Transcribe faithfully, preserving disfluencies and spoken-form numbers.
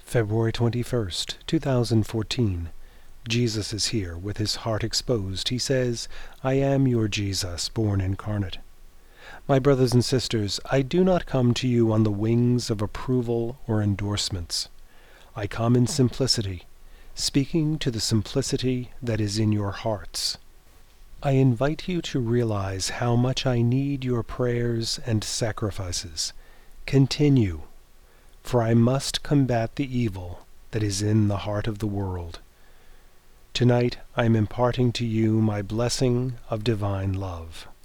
February twenty-first, two thousand fourteen. Jesus is here, with his heart exposed. He says, "I am your Jesus, born incarnate." My brothers and sisters, I do not come to you on the wings of approval or endorsements. I come in simplicity, speaking to the simplicity that is in your hearts. I invite you to realize how much I need your prayers and sacrifices. Continue, for I must combat the evil that is in the heart of the world. Tonight I am imparting to you my blessing of divine love.